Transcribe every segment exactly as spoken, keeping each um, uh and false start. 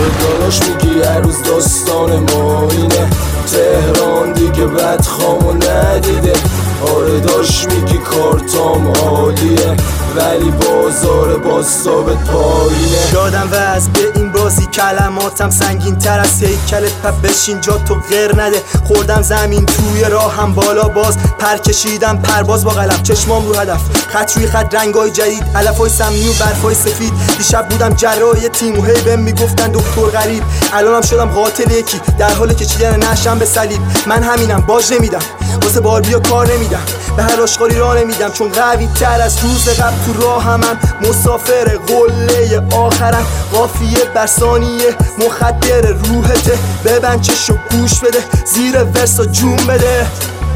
آره داداش میگی هر روز داستان ما اینه، تهران دیگه بدخامو ندیده. آره داش میگی کارتام عالیه ولی بازار باستابت پایینه. یادم وز به این بازی کلماتم سنگین تر از هیکلت، پپ بشین جا تو غیر نده. خوردم زمین توی راهم بالا باز پر کشیدم پرواز با قلم، چشمام رو هدف، خط روی خط رنگای جدید، علفای سمی و برفای سفید. دیشب بودم جراح تیم و هی بهم میگفتن دکتر غریب، الانم شدم قاتل یکی در حال کشیدن نشم به صلیب. من همینم باج نمیدم واسه باربیا کار نمیدم، به هر آشغالی راه نمیدم چون قوی تر از روز قبل تو راهم. من مسافر قله آخرم، قافیه بر ثانیه مخدر روحته. ببند چشو گوش بده زیر ورسا جون بده.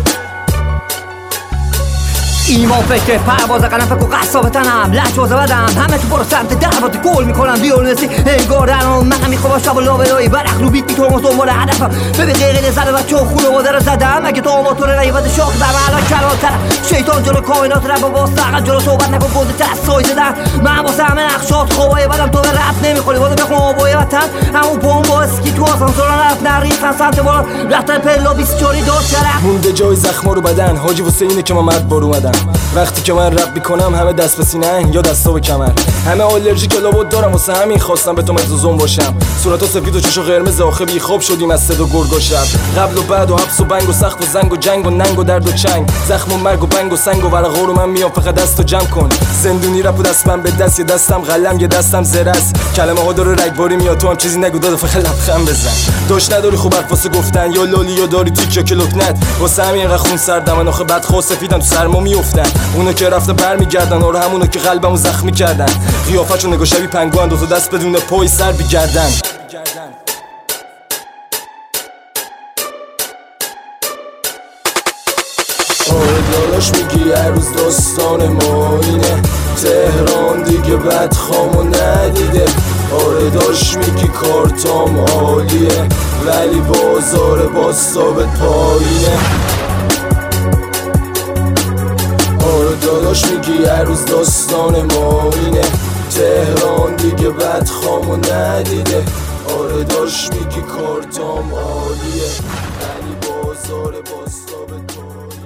ایمان فکر پرواز قلم فکر و قصاب تنم لحجاز بدم، همه تو برو سمت دروازه گل میکنم بیولنسی انگار درم. من میخوام شب و لابلایی برخ رو بیت میکنم و دنبال هدفم. ببین غیره زده بچه و خونه مادر رو زدم، اگه تو آماتور رایبت شاخ در الان کلانترم. شیطان جلو کائنات رب و باستقل جلو صحبت نکن گنده تر سای زدن. من واسه همه نقشات خوبای بدم تو به رفت نمیخوری واسه بخون آبای وطن. همون پون با اسکی تو آسانسوران رفت نریختن سمت بالا رفتن پلا بیست چاری داد چرخ مونده جای زخما رو بدن. حاجی واسه اینه که من مرد بار اومدم، وقتی که من رپ میکنم همه دست به سینه یا دستا به کمر. همه آلرژی که لابد دارم واسه همین خواستم به تو متزوم باشم. صورتو سفید و چشو قرمز آخه بی خواب شدیم از صدا گرگ و شب. قبل و بعد و حبس و بنگ و سخت و زنگ و جنگ و ننگ و درد و چنگ، زخم و مرگ و بنگ و سنگ و ورقا رو من میام فقط دستو جمع کن. زندونی رپ و دست من به دست، یه دستم قلم یه دستم زرس. کلمه ها داره رگباری میاد تو هم چیزی نگو داده فقط لبخند بزن. داش نداری خوب حرف واسه گفتن یا لالی یا داری تیک یا کلوکنت. واسه همین اینقدر خون سردم من آخه بد خو سفیدم تو سرما میافتن. اونو که رفته برمیگردن آره همونو که قلبمو زخمی کردن. قیافه‌شو نگاه شبیه پنگوان دو تا دست بدون پای سر بیگردن. آره داداش میگی هر روز داستان ما اینه، تهران دیگه بدخامو ندیده. آره داش میگی کارتام عالیه ولی بازار باستابت پایینه. آره داداش میگی هر روز داستان ما اینه، تهران دیگه بدخامو ندیده. آره داش میگی کارتام عالیه ولی بازار باستابت پایینه.